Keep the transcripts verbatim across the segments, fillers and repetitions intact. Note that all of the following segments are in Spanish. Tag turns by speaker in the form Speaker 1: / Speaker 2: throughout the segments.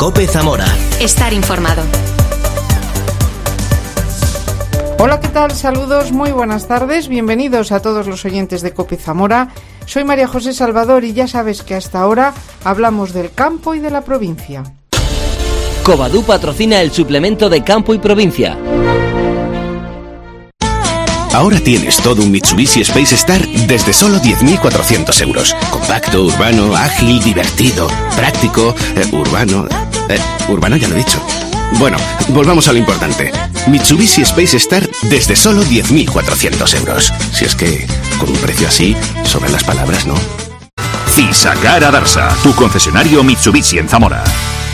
Speaker 1: COPE Zamora.
Speaker 2: Estar informado.
Speaker 3: Hola, ¿qué tal? Saludos, muy buenas tardes. Bienvenidos a todos los oyentes de COPE Zamora. Soy María José Salvador y ya sabes que hasta ahora hablamos del campo y de la provincia.
Speaker 1: Covadú patrocina el suplemento de Campo y Provincia.
Speaker 4: Ahora tienes todo un Mitsubishi Space Star desde solo diez mil cuatrocientos euros. Compacto, urbano, ágil, divertido, práctico, eh, urbano... Eh, urbano ya lo he dicho. Bueno, volvamos a lo importante. Mitsubishi Space Star desde solo diez mil cuatrocientos euros. Si es que, con un precio así, sobran las palabras, ¿no?
Speaker 5: Cisagara Darsa, tu concesionario Mitsubishi en Zamora.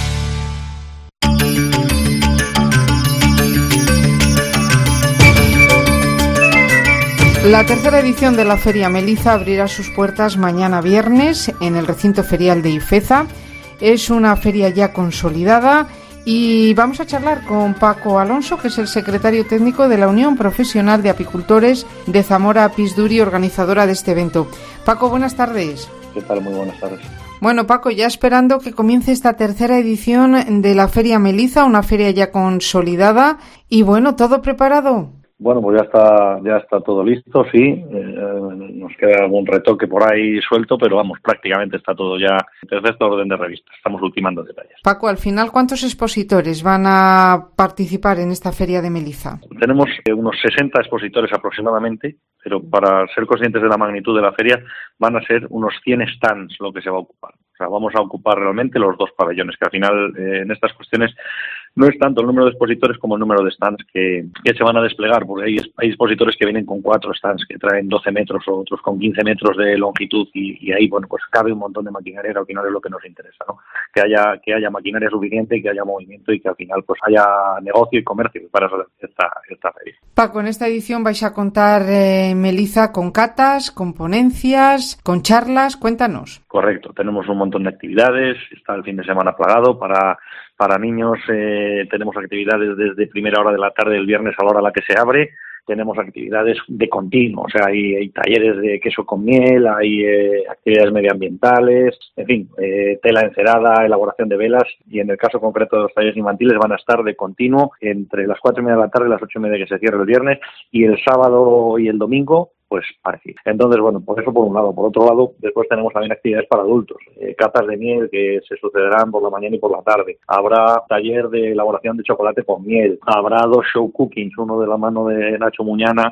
Speaker 3: La tercera edición de la Feria Meliza abrirá sus puertas mañana viernes en el recinto ferial de Ifeza. Es una feria ya consolidada y vamos a charlar con Paco Alonso, que es el secretario técnico de la Unión Profesional de Apicultores de Zamora Pisduri, organizadora de este evento. Paco, buenas tardes.
Speaker 6: ¿Qué tal? Muy buenas tardes.
Speaker 3: Bueno, Paco, ya esperando que comience esta tercera edición de la Feria Meliza, una feria ya consolidada y bueno, ¿todo preparado?
Speaker 6: Bueno, pues ya está ya está todo listo, sí. Eh, nos queda algún retoque por ahí suelto, pero vamos, prácticamente está todo ya en perfecto orden de revista. Estamos ultimando detalles.
Speaker 3: Paco, al final, ¿cuántos expositores van a participar en esta feria de Meliza?
Speaker 6: Tenemos eh, unos sesenta expositores aproximadamente, pero para ser conscientes de la magnitud de la feria van a ser unos cien stands lo que se va a ocupar. O sea, vamos a ocupar realmente los dos pabellones, que al final eh, en estas cuestiones no es tanto el número de expositores como el número de stands que, que se van a desplegar, porque hay, hay expositores que vienen con cuatro stands que traen doce metros o otros con quince metros de longitud y, y ahí, bueno, pues cabe un montón de maquinaria, que al final es lo que nos interesa, ¿no? Que haya que haya maquinaria suficiente y que haya movimiento y que al final pues haya negocio y comercio para esta, esta feria.
Speaker 3: Paco, en esta edición vais a contar, eh, Meliza, con catas, con ponencias, con charlas, cuéntanos.
Speaker 6: Correcto, tenemos un montón de actividades, está el fin de semana plagado para... Para niños eh, tenemos actividades desde primera hora de la tarde del viernes a la hora a la que se abre. Tenemos actividades de continuo, o sea, hay, hay talleres de queso con miel, hay eh, actividades medioambientales, en fin, eh, tela encerada, elaboración de velas, y en el caso concreto de los talleres infantiles van a estar de continuo entre las cuatro y media de la tarde y las ocho y media que se cierre el viernes, y el sábado y el domingo pues parecido. Entonces, bueno, por eso por un lado. Por otro lado, después tenemos también actividades para adultos, eh, catas de miel que se sucederán por la mañana y por la tarde. Habrá taller de elaboración de chocolate con miel. Habrá dos show cookings, uno de la mano de Nacho Muñana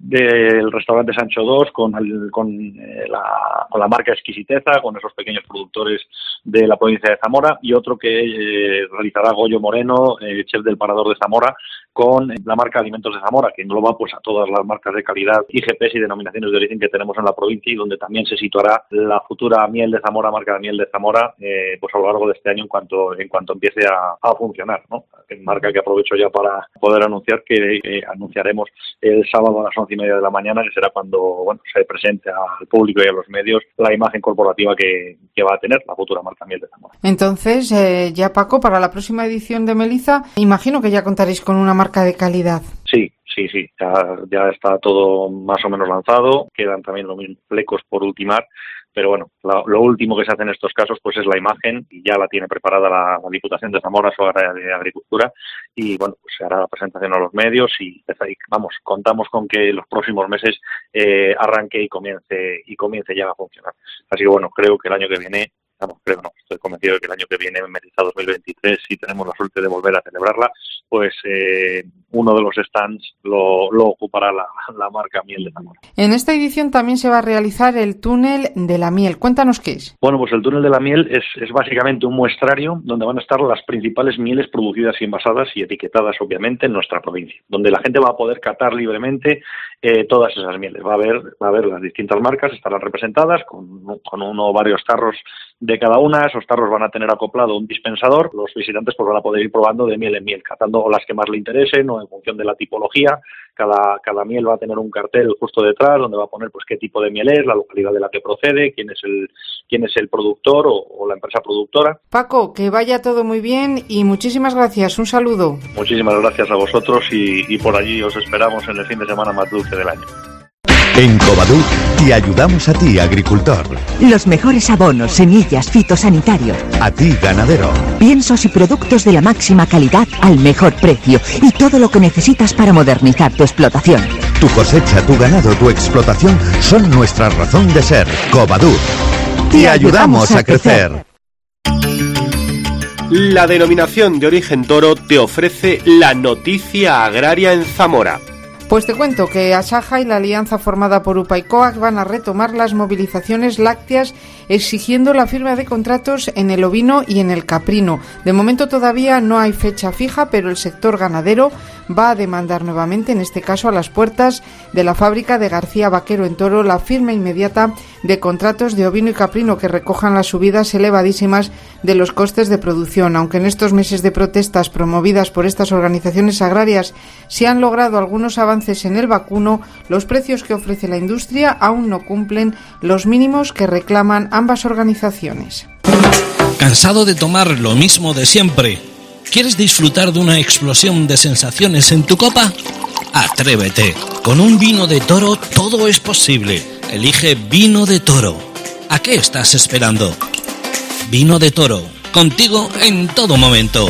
Speaker 6: del restaurante Sancho dos con, el, con, eh, la, con la marca Exquisiteza, con esos pequeños productores de la provincia de Zamora, y otro que eh, realizará Goyo Moreno, eh, chef del Parador de Zamora, con la marca Alimentos de Zamora, que engloba pues a todas las marcas de calidad, I G Ps y denominaciones de origen que tenemos en la provincia, y donde también se situará la futura miel de Zamora, marca de miel de Zamora, eh, pues a lo largo de este año en cuanto en cuanto empiece a, a funcionar, ¿no? Marca que aprovecho ya para poder anunciar que eh, anunciaremos el sábado a las once y media de la mañana, que será cuando bueno se presente al público y a los medios la imagen corporativa que, que va a tener la futura marca miel de Zamora.
Speaker 3: Entonces, eh, ya Paco, para la próxima edición de Meliza, imagino que ya contaréis con una marca de calidad.
Speaker 6: Sí, sí, sí, ya, ya está todo más o menos lanzado, quedan también los mismos flecos por ultimar, pero bueno, la, lo último que se hace en estos casos pues es la imagen, y ya la tiene preparada la, la Diputación de Zamora, su área de Agricultura, y bueno, pues se hará la presentación a los medios y vamos, contamos con que los próximos meses eh, arranque y comience y comience ya a funcionar. Así que bueno, creo que el año que viene Vamos, creo, no, estoy convencido de que el año que viene, en Meliza dos mil veintitrés, si tenemos la suerte de volver a celebrarla, pues eh, uno de los stands lo, lo ocupará la, la marca Miel de Zamora.
Speaker 3: En esta edición también se va a realizar el túnel de la miel. Cuéntanos qué es.
Speaker 6: Bueno, pues el túnel de la miel es, es básicamente un muestrario donde van a estar las principales mieles producidas y envasadas y etiquetadas, obviamente, en nuestra provincia, donde la gente va a poder catar libremente eh, todas esas mieles. Va a haber, va a haber las distintas marcas, estarán representadas con, con uno o varios tarros de cada una. Esos tarros van a tener acoplado un dispensador. Los visitantes pues van a poder ir probando de miel en miel, catando las que más le interesen o en función de la tipología. Cada, cada miel va a tener un cartel justo detrás donde va a poner pues qué tipo de miel es, la localidad de la que procede, quién es el, quién es el productor o, o la empresa productora.
Speaker 3: Paco, que vaya todo muy bien y muchísimas gracias. Un saludo.
Speaker 6: Muchísimas gracias a vosotros y, y por allí os esperamos en el fin de semana más dulce del año.
Speaker 2: En Covadú te ayudamos a ti, agricultor.
Speaker 7: Los mejores abonos, semillas, fitosanitarios.
Speaker 2: A ti, ganadero.
Speaker 7: Piensos y productos de la máxima calidad al mejor precio. Y todo lo que necesitas para modernizar tu explotación.
Speaker 2: Tu cosecha, tu ganado, tu explotación son nuestra razón de ser. Covadú. Te, te ayudamos, ayudamos a crecer.
Speaker 8: La denominación de origen toro te ofrece la noticia agraria en Zamora.
Speaker 3: Pues te cuento que Asaja y la alianza formada por U P A y COAG van a retomar las movilizaciones lácteas exigiendo la firma de contratos en el ovino y en el caprino. De momento todavía no hay fecha fija, pero el sector ganadero va a demandar nuevamente, en este caso a las puertas de la fábrica de García Vaquero en Toro, la firma inmediata de contratos de ovino y caprino que recojan las subidas elevadísimas de los costes de producción. Aunque en estos meses de protestas promovidas por estas organizaciones agrarias se han logrado algunos avances en el vacuno, los precios que ofrece la industria aún no cumplen los mínimos que reclaman ambas organizaciones.
Speaker 9: ¿Cansado de tomar lo mismo de siempre? ¿Quieres disfrutar de una explosión de sensaciones en tu copa? Atrévete. Con un vino de toro todo es posible. Elige Vino de Toro. ¿A qué estás esperando? Vino de Toro. Contigo en todo momento.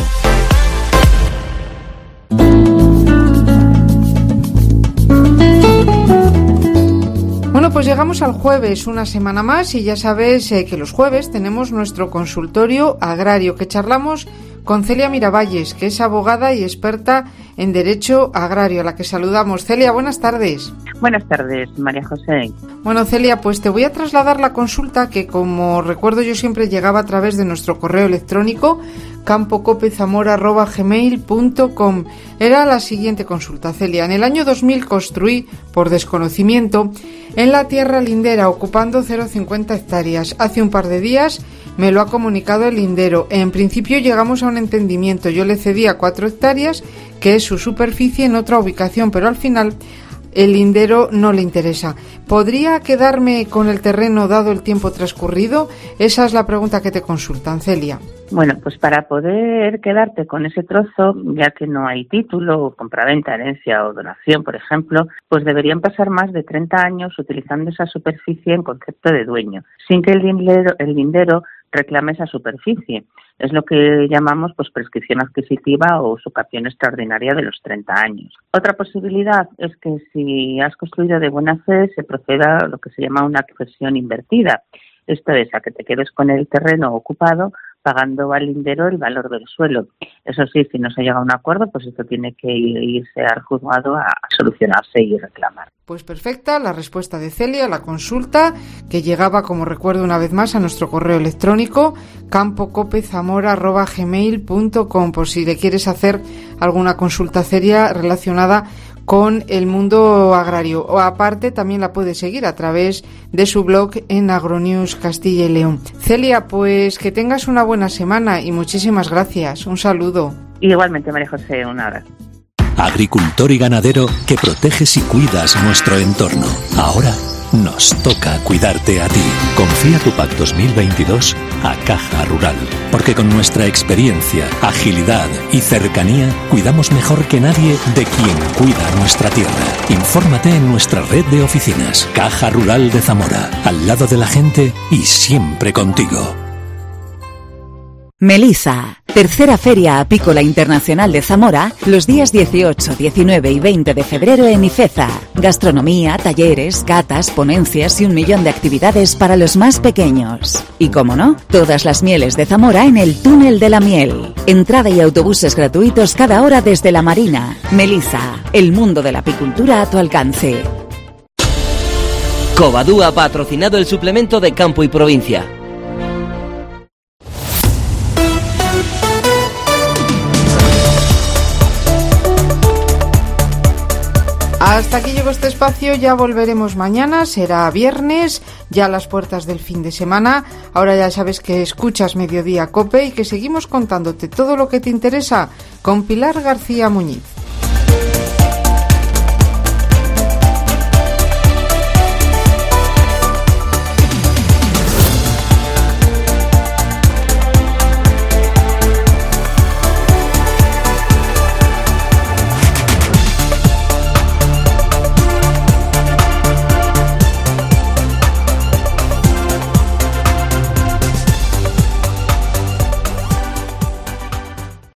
Speaker 3: Bueno, pues llegamos al jueves, una semana más, y ya sabes eh, que los jueves tenemos nuestro consultorio agrario, que charlamos con Celia Miravalles, que es abogada y experta en Derecho Agrario, a la que saludamos. Celia, buenas tardes.
Speaker 10: Buenas tardes, María José.
Speaker 3: Bueno, Celia, pues te voy a trasladar la consulta que, como recuerdo yo, siempre llegaba a través de nuestro correo electrónico campo cope zamora arroba gmail punto com. Era la siguiente consulta, Celia. En el año dos mil construí, por desconocimiento, en la tierra lindera, ocupando cero coma cincuenta hectáreas. Hace un par de días me lo ha comunicado el lindero. En principio llegamos a un entendimiento. Yo le cedía cuatro hectáreas, que es su superficie, en otra ubicación, pero al final el lindero no le interesa. ¿Podría quedarme con el terreno dado el tiempo transcurrido? Esa es la pregunta que te consultan, Celia.
Speaker 10: Bueno, pues para poder quedarte con ese trozo, ya que no hay título, compraventa, herencia o donación, por ejemplo, pues deberían pasar más de treinta años utilizando esa superficie en concepto de dueño, sin que el lindero, el lindero reclame esa superficie. Es lo que llamamos pues prescripción adquisitiva o usucapión extraordinaria de los treinta años. Otra posibilidad es que si has construido de buena fe se proceda a lo que se llama una accesión invertida. Esto es a que te quedes con el terreno ocupado pagando al lindero el valor del suelo. Eso sí, si no se llega a un acuerdo, pues esto tiene que irse al juzgado a solucionarse y reclamar.
Speaker 3: Pues perfecta la respuesta de Celia a la consulta, que llegaba, como recuerdo una vez más, a nuestro correo electrónico campo cope zamora arroba gmail punto com, por si le quieres hacer alguna consulta seria relacionada con el mundo agrario. O aparte también la puedes seguir a través de su blog en Agronews Castilla y León. Celia, pues que tengas una buena semana y muchísimas gracias. Un saludo.
Speaker 10: Igualmente, María José, un abrazo.
Speaker 11: Agricultor y ganadero que proteges y cuidas nuestro entorno. Ahora nos toca cuidarte a ti. Confía tu P A C dos mil veintidós a Caja Rural, porque con nuestra experiencia, agilidad y cercanía cuidamos mejor que nadie de quien cuida nuestra tierra. Infórmate en nuestra red de oficinas. Caja Rural de Zamora, al lado de la gente y siempre contigo.
Speaker 7: Melisa, tercera Feria Apícola Internacional de Zamora, los días dieciocho, diecinueve y veinte de febrero en Ifeza. Gastronomía, talleres, catas, ponencias y un millón de actividades para los más pequeños. Y como no, todas las mieles de Zamora en el Túnel de la Miel. Entrada y autobuses gratuitos cada hora desde la Marina. Melisa, el mundo de la apicultura a tu alcance.
Speaker 1: Covadú ha patrocinado el suplemento de Campo y Provincia.
Speaker 3: Hasta aquí llegó este espacio, ya volveremos mañana, será viernes, ya a las puertas del fin de semana. Ahora ya sabes que escuchas Mediodía Cope y que seguimos contándote todo lo que te interesa con Pilar García Muñiz.